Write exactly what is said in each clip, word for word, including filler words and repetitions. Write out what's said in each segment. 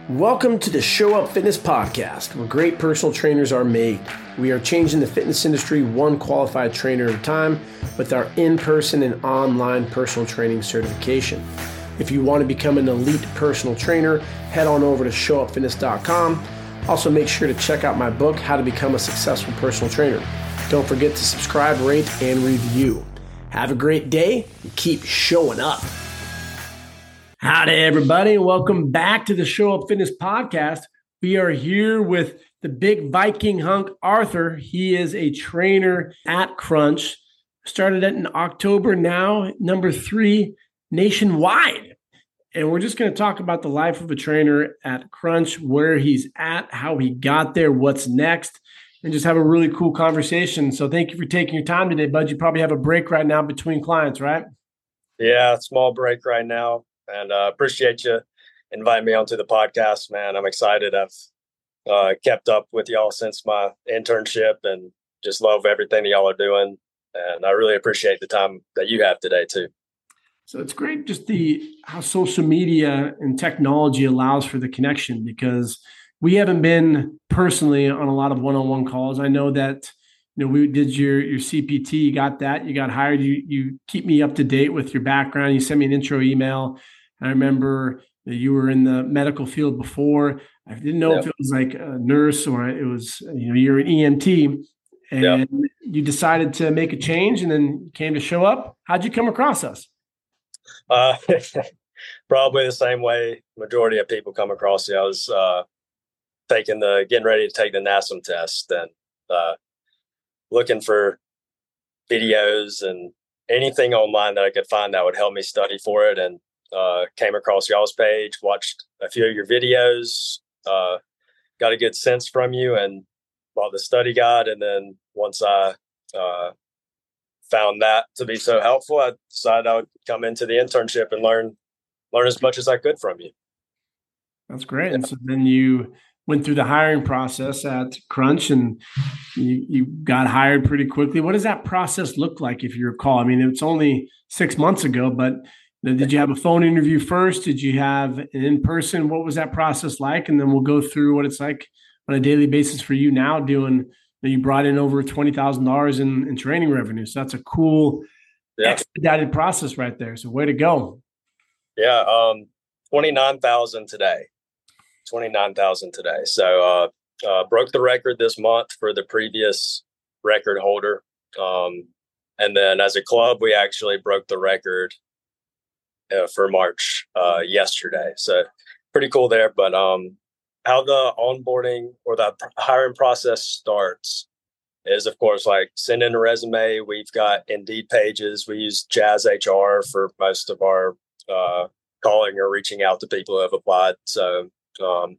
Welcome to the Show Up Fitness Podcast, where great personal trainers are made. We are changing the fitness industry one qualified trainer at a time with our in-person and online personal training certification. If you want to become an elite personal trainer, head on over to show up fitness dot com. Also, make sure to check out my book, How to Become a Successful Personal Trainer. Don't forget to subscribe, rate, and review. Have a great day and keep showing up. Howdy, everybody, and welcome back to the Show Up Fitness Podcast. We are here with the big Viking hunk, Arthur. He is a trainer at Crunch. Started it in October, now number three nationwide. And we're just going to talk about the life of a trainer at Crunch, where he's at, how he got there, what's next, and just have a really cool conversation. So thank you for taking your time today, bud. You probably have a break right now between clients, right? Yeah, small break right now. And uh, appreciate you inviting me onto the podcast, man. I'm excited. I've uh, kept up with y'all since my internship and just love everything that y'all are doing. And I really appreciate the time that you have today, too. So it's great just the how social media and technology allows for the connection, because we haven't been personally on a lot of one-on-one calls. I know that, you know, we did your your C P T, you got that, you got hired, you you keep me up to date with your background. You sent me an intro email. I remember that you were in the medical field before. I didn't know yep. if it was like a nurse or it was, you know, you're an E M T, and yep. you decided to make a change and then came to Show Up. How'd you come across us? Uh, probably the same way majority of people come across you. I was uh, taking the, getting ready to take the NASM test and uh, looking for videos and anything online that I could find that would help me study for it. And uh, came across y'all's page, watched a few of your videos, uh, got a good sense from you and bought the study guide. And then once I uh, found that to be so helpful, I decided I would come into the internship and learn, learn as much as I could from you. That's great. Yeah. And so then you went through the hiring process at Crunch and you, you got hired pretty quickly. What does that process look like, if you recall? I mean, it's only six months ago, but did you have a phone interview first? Did you have an in-person? What was that process like? And then we'll go through what it's like on a daily basis for you now doing, you know, you brought in over twenty thousand dollars in, in training revenue. So that's a cool yeah. expedited process right there. So way to go. Yeah. Um, twenty-nine thousand today, twenty-nine thousand today. So uh, uh, broke the record this month for the previous record holder. Um, and then as a club, we actually broke the record Uh, for March uh, yesterday. So pretty cool there. But um, how the onboarding or the hiring process starts is, of course, like send in a resume. We've got Indeed pages. We use Jazz H R for most of our uh, calling or reaching out to people who have applied. So um,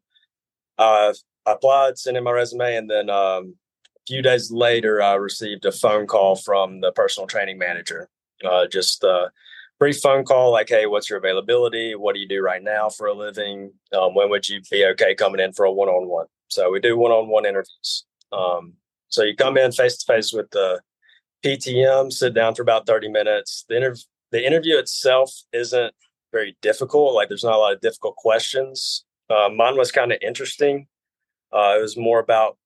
I applied, sent in my resume, and then um, a few days later, I received a phone call from the personal training manager. Uh, just uh, brief phone call, like, hey, what's your availability? What do you do right now for a living? Um, when would you be okay coming in for a one-on-one? So we do one-on-one interviews. Um, so you come in face-to-face with the P T M, sit down for about thirty minutes. The, interv- the interview itself isn't very difficult. Like, there's not a lot of difficult questions. Uh, mine was kind of interesting. Uh, it was more about,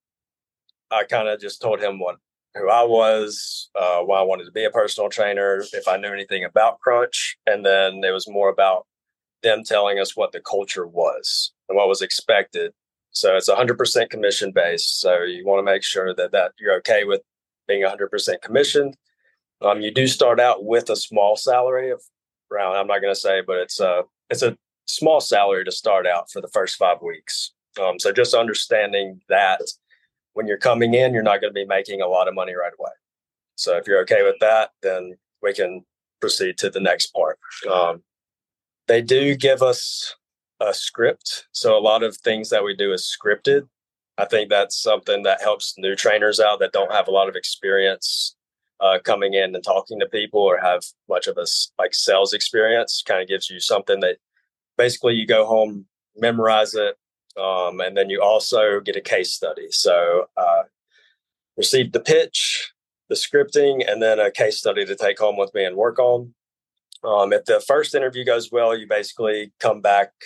I kind of just told him what who I was, uh, why I wanted to be a personal trainer, if I knew anything about Crunch. And then it was more about them telling us what the culture was and what was expected. So it's one hundred percent commission based. So you want to make sure that, that you're okay with being one hundred percent commissioned. Um, you do start out with a small salary of around, I'm not going to say, but it's a, it's a small salary to start out for the first five weeks. Um, so just understanding that when you're coming in, you're not going to be making a lot of money right away. So if you're okay with that, then we can proceed to the next part. Um, they do give us a script. So a lot of things that we do is scripted. I think that's something that helps new trainers out that don't have a lot of experience uh, coming in and talking to people or have much of a like sales experience. Kind of gives you something that basically you go home, memorize it, Um, and then you also get a case study. So uh, received the pitch, the scripting, and then a case study to take home with me and work on. Um, if the first interview goes well, you basically come back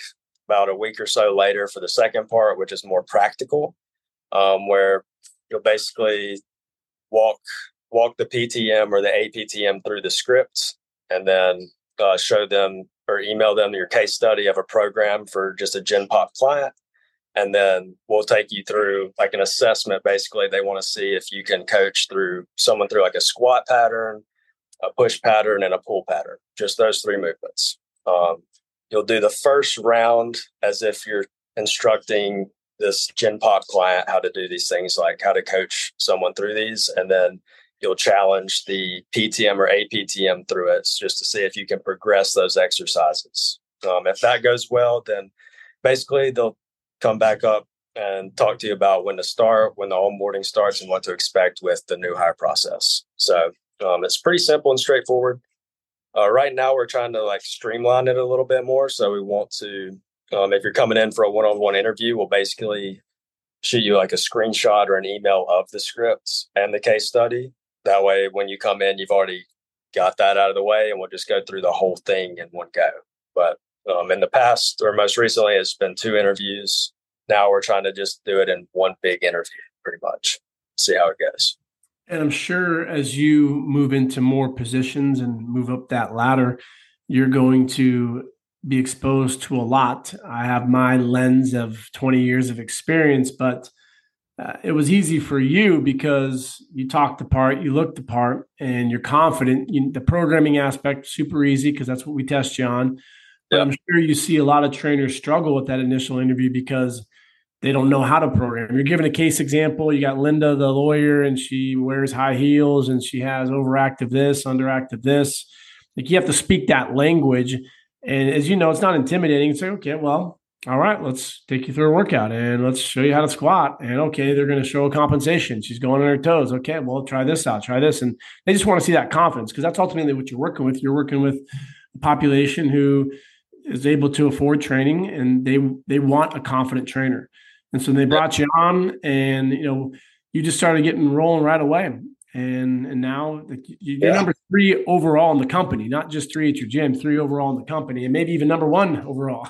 about a week or so later for the second part, which is more practical, um, where you'll basically walk walk the P T M or the A P T M through the scripts, and then uh, show them or email them your case study of a program for just a Gen Pop client. And then we'll take you through like an assessment. Basically, they want to see if you can coach through someone through like a squat pattern, a push pattern, and a pull pattern, just those three movements. Um, you'll do the first round as if you're instructing this Gen Pop client how to do these things, like how to coach someone through these. And then you'll challenge the P T M or A P T M through it just to see if you can progress those exercises. Um, if that goes well, then basically they'll come back up and talk to you about when to start, when the onboarding starts, and what to expect with the new hire process. So um, it's pretty simple and straightforward. Uh, right now, we're trying to like streamline it a little bit more. So we want to, um, if you're coming in for a one-on-one interview, we'll basically shoot you like a screenshot or an email of the scripts and the case study. That way, when you come in, you've already got that out of the way, and we'll just go through the whole thing in one go. But um, in the past, or most recently, it's been two interviews. Now we're trying to just do it in one big interview, pretty much. See how it goes. And I'm sure as you move into more positions and move up that ladder, you're going to be exposed to a lot. I have my lens of twenty years of experience, but uh, it was easy for you because you talked the part, you looked the part, and you're confident. You, the programming aspect, super easy because that's what we test you on. But yeah. I'm sure you see a lot of trainers struggle with that initial interview because they don't know how to program. You're giving a case example. You got Linda, the lawyer, and she wears high heels and she has overactive this, underactive this. Like, you have to speak that language. And as you know, it's not intimidating. It's like, okay, well, all right, let's take you through a workout and let's show you how to squat. And okay, they're going to show a compensation. She's going on her toes. Okay, well, try this out, try this. And they just want to see that confidence because that's ultimately what you're working with. You're working with a population who is able to afford training, and they they want a confident trainer. And so they brought you on, and you know, you just started getting rolling right away. And and now you're yeah. number three overall in the company, not just three at your gym, three overall in the company, and maybe even number one overall.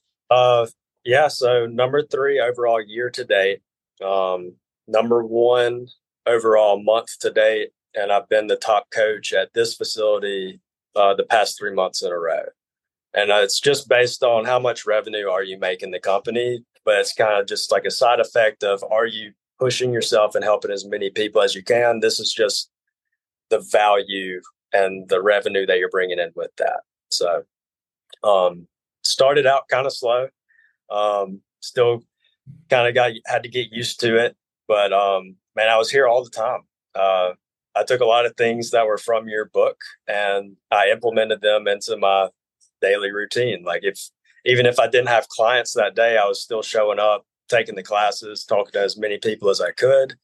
uh, yeah. So number three overall year to date, um, number one overall month to date, and I've been the top coach at this facility uh, the past three months in a row. And uh, it's just based on how much revenue are you making the company. But it's kind of just like a side effect of, are you pushing yourself and helping as many people as you can? This is just the value and the revenue that you're bringing in with that. So um, started out kind of slow. Um, still kind of got had to get used to it. But, um, man, I was here all the time. Uh, I took a lot of things that were from your book and I implemented them into my daily routine. Like if Even if I didn't have clients that day, I was still showing up, taking the classes, talking to as many people as I could,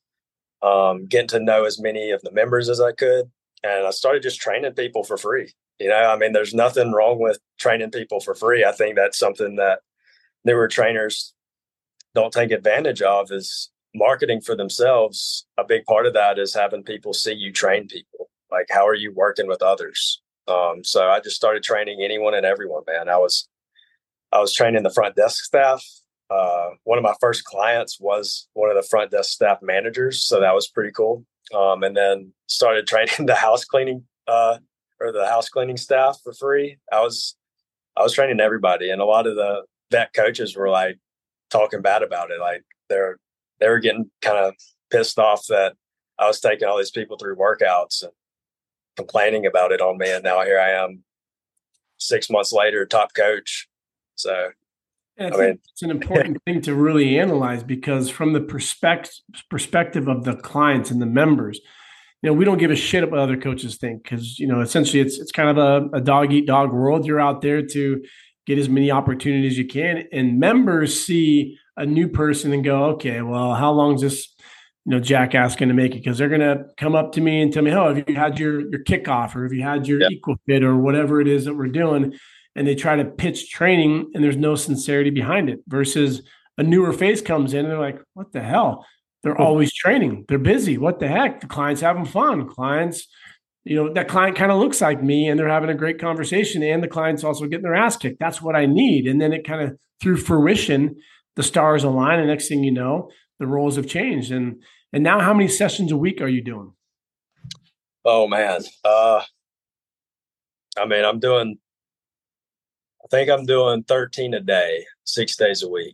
um, getting to know as many of the members as I could. And I started just training people for free. You know, I mean, there's nothing wrong with training people for free. I think that's something that newer trainers don't take advantage of, is marketing for themselves. A big part of that is having people see you train people. Like, how are you working with others? Um, so I just started training anyone and everyone, man. I was I was training the front desk staff. Uh, one of my first clients was one of the front desk staff managers. So that was pretty cool. Um, and then started training the house cleaning uh, or the house cleaning staff for free. I was, I was training everybody. And a lot of the vet coaches were like talking bad about it. Like they're, they were getting kind of pissed off that I was taking all these people through workouts and complaining about it on me. And now here I am six months later, top coach. So, I, I mean, it's an important thing to really analyze, because from the perspective perspective of the clients and the members, you know, we don't give a shit what other coaches think, because, you know, essentially it's it's kind of a, a dog eat dog world. You're out there to get as many opportunities as you can, and members see a new person and go, okay, well, how long is this, you know, jackass going to make it? Because they're going to come up to me and tell me, oh, have you had your your kickoff, or have you had your yeah. equal fit, or whatever it is that we're doing. And they try to pitch training and there's no sincerity behind it, versus a newer face comes in and they're like, what the hell? They're always training. They're busy. What the heck? The client's having fun. Clients you know, that client kind of looks like me and they're having a great conversation and the client's also getting their ass kicked. That's what I need. And then it kind of through fruition, the stars align. And next thing you know, the roles have changed. And, and now how many sessions a week are you doing? Oh man. Uh, I mean, I'm doing, I think I'm doing thirteen a day, six days a week.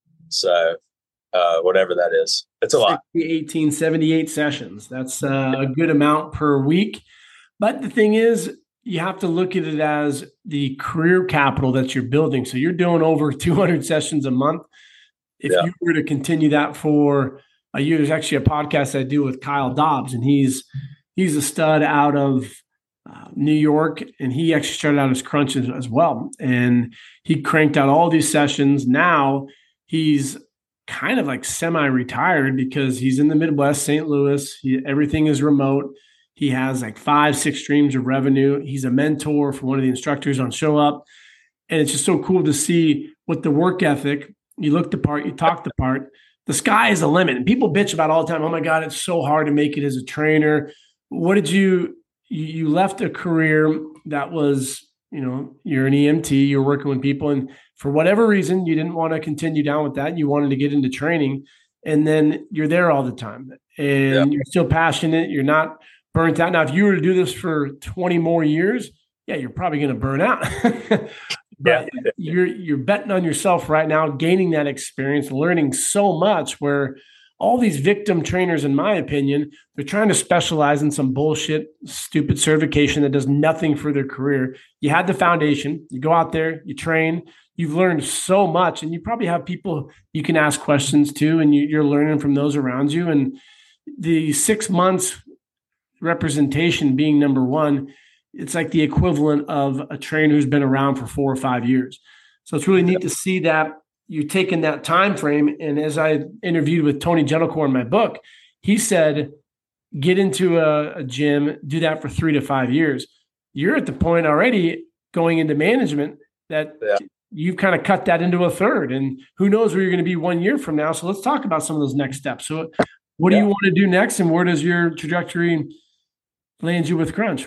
So uh, whatever that is, it's a lot. eighteen, seventy-eight sessions. That's uh, a good amount per week. But the thing is, you have to look at it as the career capital that you're building. So you're doing over two hundred sessions a month. If yeah. you were to continue that for a year, there's actually a podcast I do with Kyle Dobbs, and he's he's a stud out of uh, New York, and he actually started out as Crunch as, as well. And he cranked out all these sessions. Now he's kind of like semi-retired because he's in the Midwest, Saint Louis. He, everything is remote. He has like five, six streams of revenue. He's a mentor for one of the instructors on Show Up. And it's just so cool to see what the work ethic, you look the part, you talk the part, the sky is the limit. And people bitch about all the time, oh my God, it's so hard to make it as a trainer. What did you, you, you left a career that was, you know, you're an E M T, you're working with people. And for whatever reason, you didn't want to continue down with that. You wanted to get into training. And then you're there all the time. And yeah. you're still passionate. You're not burnt out. Now, if you were to do this for twenty more years, yeah, you're probably going to burn out. But yeah. you're you're betting on yourself right now, gaining that experience, learning so much where all these victim trainers, in my opinion, they're trying to specialize in some bullshit, stupid certification that does nothing for their career. You had the foundation. You go out there, you train. You've learned so much, and you probably have people you can ask questions to, and you, you're learning from those around you. And the six months representation being number one, it's like the equivalent of a trainer who's been around for four or five years. So it's really neat to see that you're taking that time frame. And as I interviewed with Tony Gentlecore in my book, he said, get into a, a gym, do that for three to five years. You're at the point already going into management that yeah. you've kind of cut that into a third. And who knows where you're going to be one year from now. So let's talk about some of those next steps. So what yeah. do you want to do next? And where does your trajectory land you with Crunch?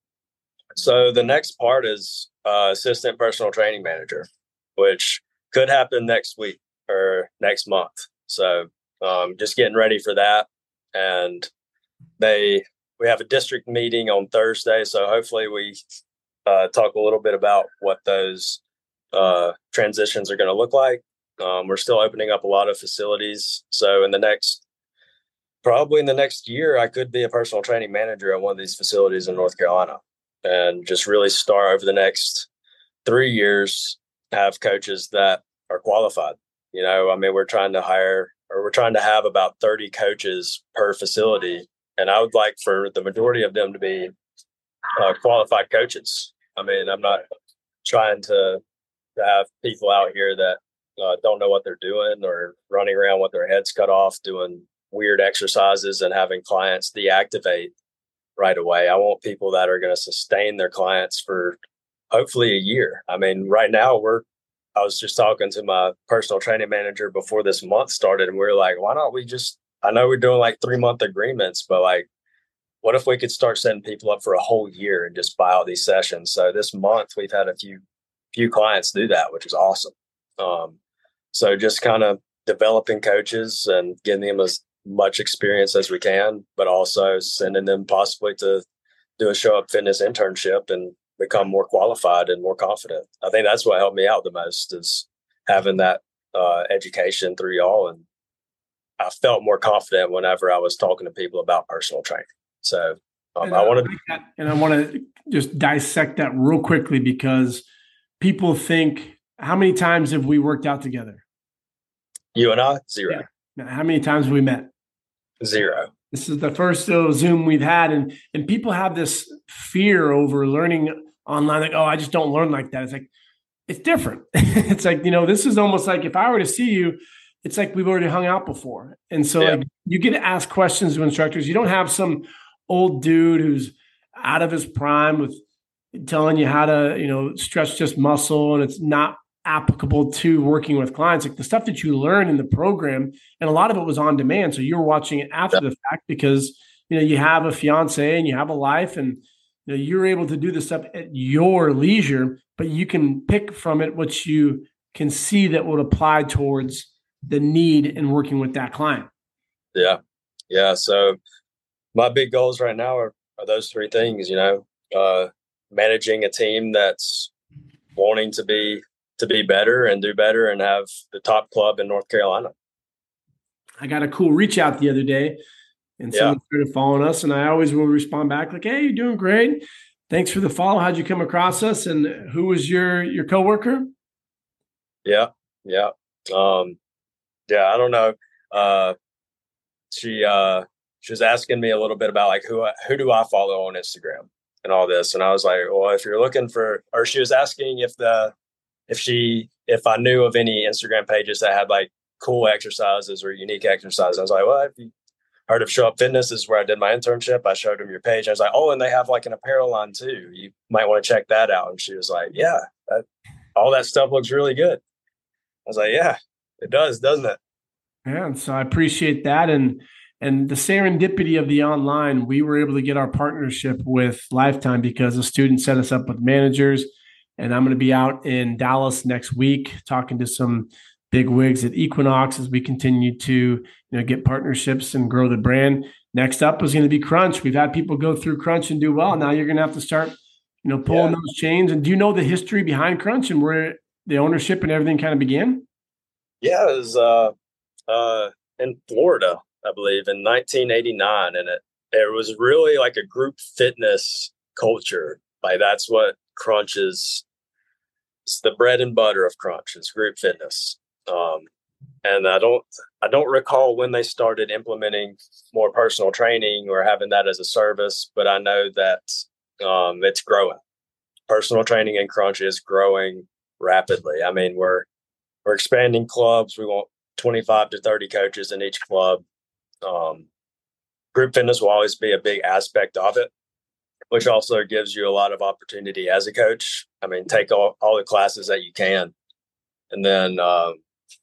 So the next part is uh, assistant personal training manager, which could happen next week or next month. So um, just getting ready for that. And they we have a district meeting on Thursday. So hopefully we uh, talk a little bit about what those uh, transitions are going to look like. Um, we're still opening up a lot of facilities. So in the next, probably in the next year, I could be a personal training manager at one of these facilities in North Carolina. And just really start over the next three years, have coaches that are qualified. You know, I mean, we're trying to hire or we're trying to have about thirty coaches per facility. And I would like for the majority of them to be uh, qualified coaches. I mean, I'm not trying to, to have people out here that uh, don't know what they're doing or running around with their heads cut off, doing weird exercises and having clients deactivate right away. I want people that are going to sustain their clients for hopefully a year. I mean, right now we're, I was just talking to my personal training manager before this month started, and we were like, why don't we just, I know we're doing like three month agreements, but like, what if we could start setting people up for a whole year and just buy out these sessions? So this month we've had a few, few clients do that, which is awesome. Um, so just kind of developing coaches and getting them as much experience as we can, but also sending them possibly to do a Show Up Fitness internship and become more qualified and more confident. I think that's what helped me out the most is having that uh, education through y'all. And I felt more confident whenever I was talking to people about personal training. So um, I wanted to, and I want to just dissect that real quickly because people think, how many times have we worked out together? You and I, zero. Yeah. Now, how many times have we met? Zero. This is the first little Zoom we've had. And, and people have this fear over learning online. Like, oh, I just don't learn like that. It's like, it's different. It's like, you know, this is almost like if I were to see you, it's like we've already hung out before. And so yeah. like, you get to ask questions to instructors. You don't have some old dude who's out of his prime with telling you how to, you know, stretch just muscle. And it's not applicable to working with clients. Like the stuff that you learn in the program, and a lot of it was on demand. So you were watching it after yeah. the fact because you know, you have a fiance and you have a life, and you know, you're able to do this stuff at your leisure, but you can pick from it what you can see that would apply towards the need in working with that client. Yeah. Yeah. So my big goals right now are, are those three things, you know, uh, managing a team that's wanting to be, to be better and do better and have the top club in North Carolina. I got a cool reach out the other day, and someone yeah. started following us, and I always will respond back like, "Hey, you're doing great. Thanks for the follow. How'd you come across us? And who was your your coworker?" Yeah, yeah, um, yeah. I don't know. Uh, she uh, she was asking me a little bit about like who who do I follow on Instagram and all this, and I was like, well, if you're looking for, or she was asking if the if she if I knew of any Instagram pages that had like cool exercises or unique exercises. I was like, well, if you heard of Show Up Fitness, this is where I did my internship. I showed them your page. I was like, oh, and they have like an apparel line too. You might want to check that out. And she was like, yeah, that, all that stuff looks really good. I was like, yeah, it does, doesn't it? Yeah, and so I appreciate that. And and the serendipity of the online, we were able to get our partnership with Lifetime because a student set us up with managers. And I'm going to be out in Dallas next week talking to some big wigs at Equinox as we continue to, you know, get partnerships and grow the brand. Next up is going to be Crunch. We've had people go through Crunch and do well. Now you're going to have to start, you know, pulling yeah. those chains. And do you know the history behind Crunch and where the ownership and everything kind of began? Yeah, it was uh, uh, in Florida, I believe, in nineteen eighty-nine, and it it was really like a group fitness culture. Like that's what Crunch is. It's the bread and butter of Crunch. It's group fitness. Um, and I don't, I don't recall when they started implementing more personal training or having that as a service, but I know that um, it's growing. Personal training in Crunch is growing rapidly. I mean, we're we're expanding clubs. We want twenty-five to thirty coaches in each club. Um, group fitness will always be a big aspect of it, which also gives you a lot of opportunity as a coach. I mean, take all, all the classes that you can, and then. Um,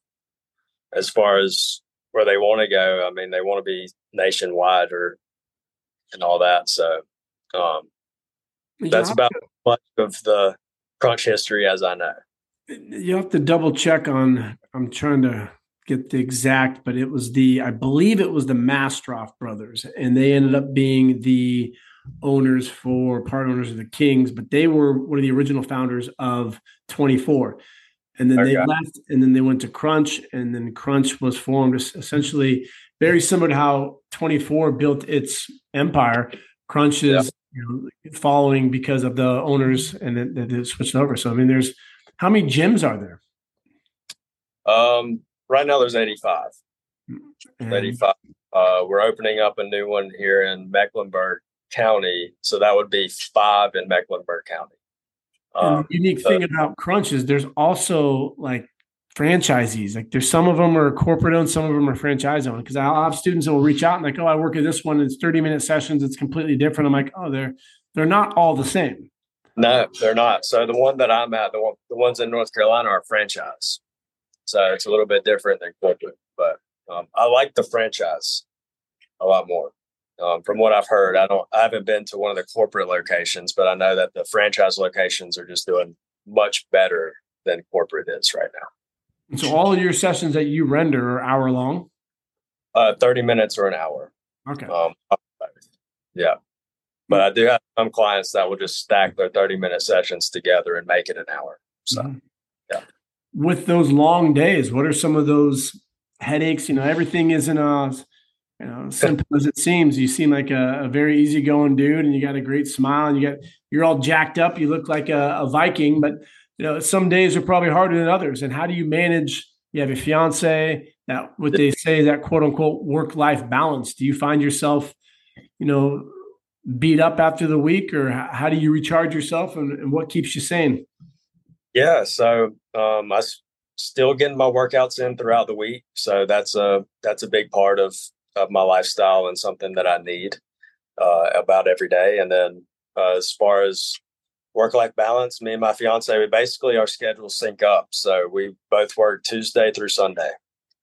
As far as where they want to go, I mean, they want to be nationwide or and all that. So um, that's about to, much of the Crunch history as I know. You have to double check on. I'm trying to get the exact, but it was the I believe it was the Mastroff brothers, and they ended up being the owners for part owners of the Kings, but they were one of the original founders of twenty-four. And then okay. they left, and then they went to Crunch, and then Crunch was formed essentially very similar to how twenty-four built its empire. Crunch is yeah. you know, following because of the owners, and then they switched over. So, I mean, there's how many gyms are there? Um, right now there's eighty-five. And eighty-five. Uh, we're opening up a new one here in Mecklenburg County, so that would be five in Mecklenburg County. And the unique thing about Crunch is there's also like franchisees. Like there's some of them are corporate owned, some of them are franchise owned. Because I'll have students that will reach out and like, oh, I work at this one. It's thirty minute sessions. It's completely different. I'm like, oh, they're they're not all the same. No, they're not. So the one that I'm at, the one, the ones in North Carolina are franchise. So it's a little bit different than corporate. But um, I like the franchise a lot more. Um, from what I've heard, I don't. I haven't been to one of the corporate locations, but I know that the franchise locations are just doing much better than corporate is right now. And so, all of your sessions that you render are hour long. Uh, thirty minutes or an hour. Okay. Um, yeah, but I do have some clients that will just stack their thirty minute sessions together and make it an hour. So, mm-hmm. yeah. With those long days, what are some of those headaches? You know, everything isn't a You know, simple as it seems. You seem like a, a very easygoing dude, and you got a great smile, and you got you're all jacked up. You look like a, a Viking, but you know some days are probably harder than others. And how do you manage? You have a fiance, that what they say that quote unquote work life balance. Do you find yourself, you know, beat up after the week, or how, how do you recharge yourself, and, and what keeps you sane? Yeah, so um, I s- still getting my workouts in throughout the week, so that's a that's a big part of. of my lifestyle and something that I need uh, about every day. And then uh, as far as work-life balance, me and my fiance, we basically our schedules sync up. So we both work Tuesday through Sunday.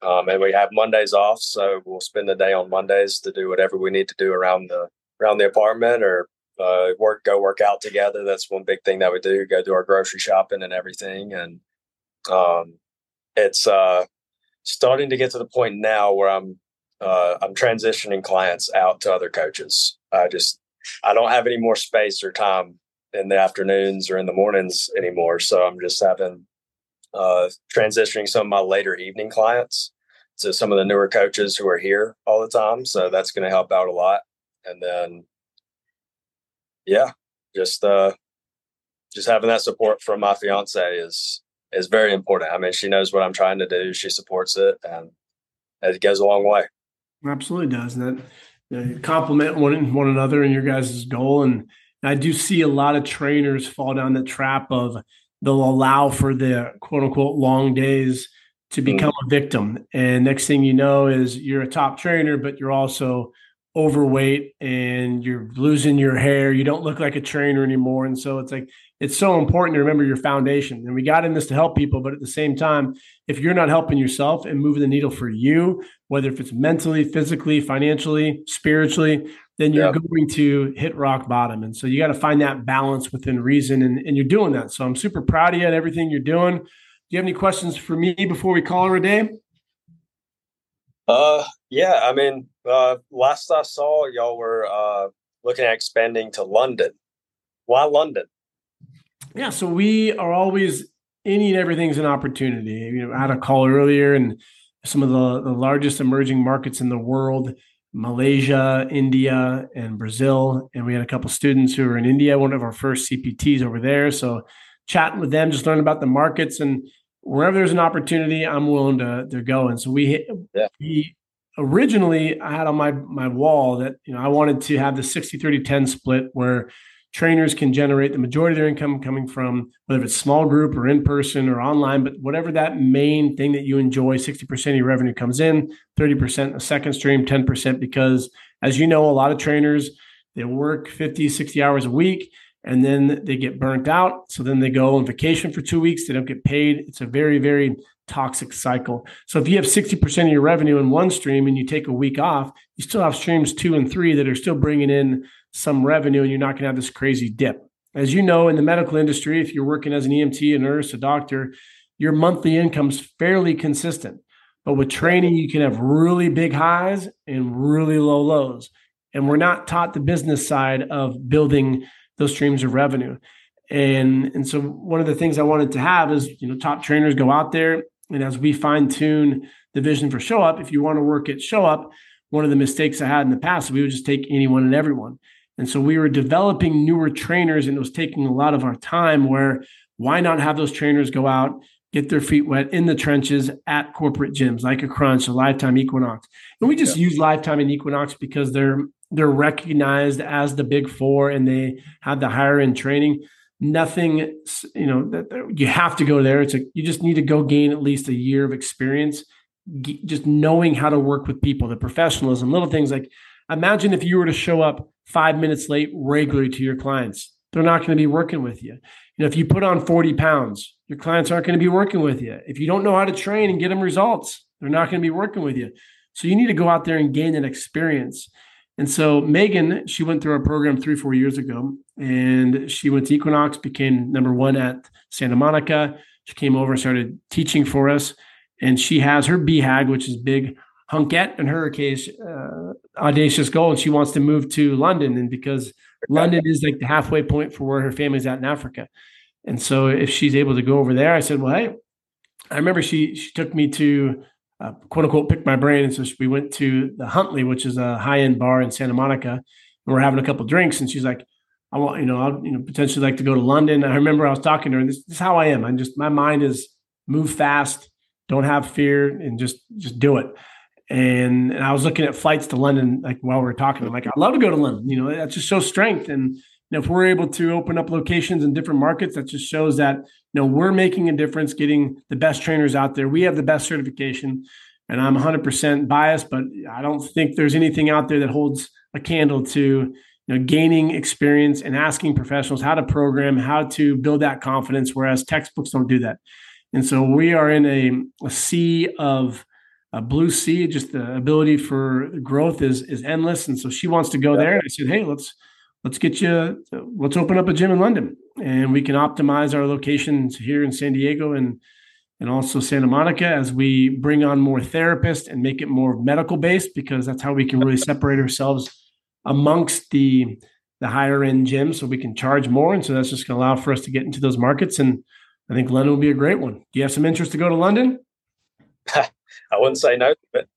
Um, and we have Mondays off, so we'll spend the day on Mondays to do whatever we need to do around the around the apartment or uh, work go work out together. That's one big thing that we do. Go do our grocery shopping and everything. And um, it's uh, starting to get to the point now where I'm uh, I'm transitioning clients out to other coaches. I just I don't have any more space or time in the afternoons or in the mornings anymore. So I'm just having uh, transitioning some of my later evening clients to some of the newer coaches who are here all the time. So that's going to help out a lot. And then, yeah, just, uh, just having that support from my fiance is, is very important. I mean, she knows what I'm trying to do. She supports it, and it goes a long way. Absolutely does. And that, you know, complement one, one another in your guys' goal. And I do see a lot of trainers fall down the trap of they'll allow for the quote unquote long days to become mm. a victim. And next thing you know is you're a top trainer, but you're also overweight and you're losing your hair. You don't look like a trainer anymore. And so it's like, it's so important to remember your foundation. And we got in this to help people, but at the same time, if you're not helping yourself and moving the needle for you, whether if it's mentally, physically, financially, spiritually, then you're yep. going to hit rock bottom. And so you got to find that balance within reason, and, and you're doing that. So I'm super proud of you and everything you're doing. Do you have any questions for me before we call it a day? Uh, yeah, I mean, uh, last I saw, y'all were uh, looking at expanding to London. Why London? Yeah, so we are always, any and everything's an opportunity. You know, I had a call earlier, and some of the, the largest emerging markets in the world, Malaysia, India, and Brazil. And we had a couple students who were in India, one of our first C P Ts over there. So chatting with them, just learning about the markets, and wherever there's an opportunity, I'm willing to, to go. And so we, yeah. we originally, I had on my, my wall that, you know, I wanted to have the sixty, thirty, ten split where trainers can generate the majority of their income coming from, whether it's small group or in person or online, but whatever that main thing that you enjoy, sixty percent of your revenue comes in, thirty percent a second stream, ten percent, because as you know, a lot of trainers, they work fifty, sixty hours a week, and then they get burnt out. So then they go on vacation for two weeks. They don't get paid. It's a very, very toxic cycle. So if you have sixty percent of your revenue in one stream and you take a week off, you still have streams two and three that are still bringing in some revenue, and you're not going to have this crazy dip. As you know, in the medical industry, if you're working as an E M T, a nurse, a doctor, your monthly income's fairly consistent. But with training, you can have really big highs and really low lows. And we're not taught the business side of building those streams of revenue. And, and so one of the things I wanted to have is, you know, top trainers go out there. And as we fine tune the vision for Show Up, if you want to work at Show Up, one of the mistakes I had in the past, we would just take anyone and everyone. And so we were developing newer trainers, and it was taking a lot of our time, where why not have those trainers go out, get their feet wet in the trenches at corporate gyms like a Crunch, a Lifetime, Equinox. And we just yeah. use Lifetime and Equinox because they're they're recognized as the big four and they have the higher end training. Nothing, you know, that you have to go there. It's a, you just need to go gain at least a year of experience, just knowing how to work with people, the professionalism, little things like, imagine if you were to show up five minutes late regularly to your clients. They're not going to be working with you. You know, if you put on forty pounds, your clients aren't going to be working with you. If you don't know how to train and get them results, they're not going to be working with you. So you need to go out there and gain an experience. And so Megan, she went through our program three, four years ago, and she went to Equinox, became number one at Santa Monica. She came over and started teaching for us. And she has her B HAG, which is big Hunkette, in her case, uh, audacious goal, and she wants to move to London. And because London is like the halfway point for where her family's at in Africa. And so if she's able to go over there, I said, well, hey, I remember she she took me to uh, quote unquote pick my brain. And so we went to the Huntley, which is a high end bar in Santa Monica, and we're having a couple of drinks. And she's like, I want, you know, I'll you know potentially like to go to London. I remember I was talking to her, and this, this is how I am. I'm just, my mind is move fast, don't have fear, and just just do it. And, and I was looking at flights to London, like while we were talking, I'm like, I'd love to go to London. You know, that just shows strength. And you know, if we're able to open up locations in different markets, that just shows that, you know, we're making a difference, getting the best trainers out there. We have the best certification, and I'm one hundred percent biased, but I don't think there's anything out there that holds a candle to, you know, gaining experience and asking professionals how to program, how to build that confidence, whereas textbooks don't do that. And so we are in a, a sea of a blue sea, just the ability for growth is is endless. And so she wants to go Yeah. there. And I said, hey, let's let's get you, let's open up a gym in London, and we can optimize our locations here in San Diego and and also Santa Monica as we bring on more therapists and make it more medical based, because that's how we can really separate ourselves amongst the the higher end gyms, so we can charge more. And so that's just going to allow for us to get into those markets. And I think London will be a great one. Do you have some interest to go to London? I wouldn't say no, but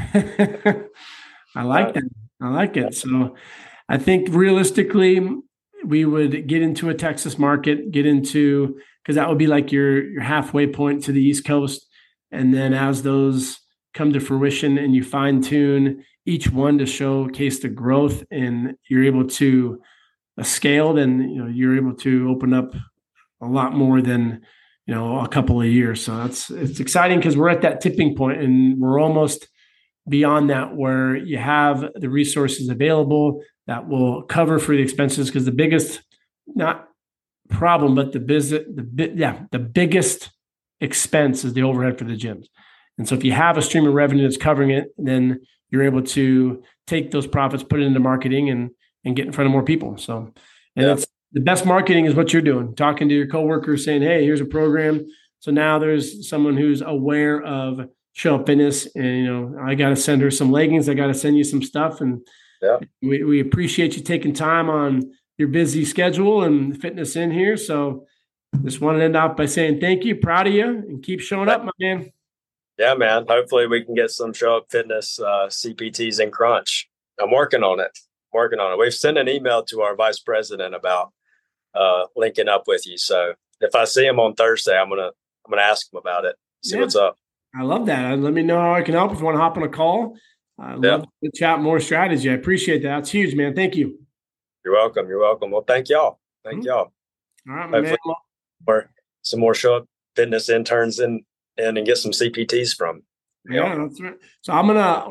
I like that. I like it. So I think realistically, we would get into a Texas market, get into, because that would be like your your halfway point to the East Coast. And then as those come to fruition and you fine tune each one to showcase the growth and you're able to uh, scale, then you know you're able to open up a lot more than you know a couple of years. So that's it's exciting because we're at that tipping point and we're almost beyond that, where you have the resources available that will cover for the expenses. Because the biggest, not problem, but the business, the yeah, the biggest expense is the overhead for the gyms. And so if you have a stream of revenue that's covering it, then you're able to take those profits, put it into marketing, and and get in front of more people. So, and Yeah. that's the best marketing is what you're doing, talking to your coworkers, saying, "Hey, here's a program." So now there's someone who's aware of Show Up Fitness, and you know, I got to send her some leggings. I got to send you some stuff, and Yeah. we we appreciate you taking time on your busy schedule and fitting us in here. So, just want to end off by saying thank you, proud of you, and keep showing up, my man. Yeah, man. Hopefully we can get some Show Up Fitness uh, C P Ts in Crunch. I'm working on it. Working on it. We've sent an email to our vice president about uh, linking up with you. So if I see him on Thursday, I'm gonna I'm gonna ask him about it. See Yeah. what's up. I love that. Let me know how I can help if you want to hop on a call. I Yeah. love to chat more strategy. I appreciate that. That's huge, man. Thank you. You're welcome. You're welcome. Well, thank y'all. Thank Mhm. y'all. All right, my man. Hopefully more some more Show Up Fitness interns in, in and get some C P Ts from. Yeah, that's right. So I'm gonna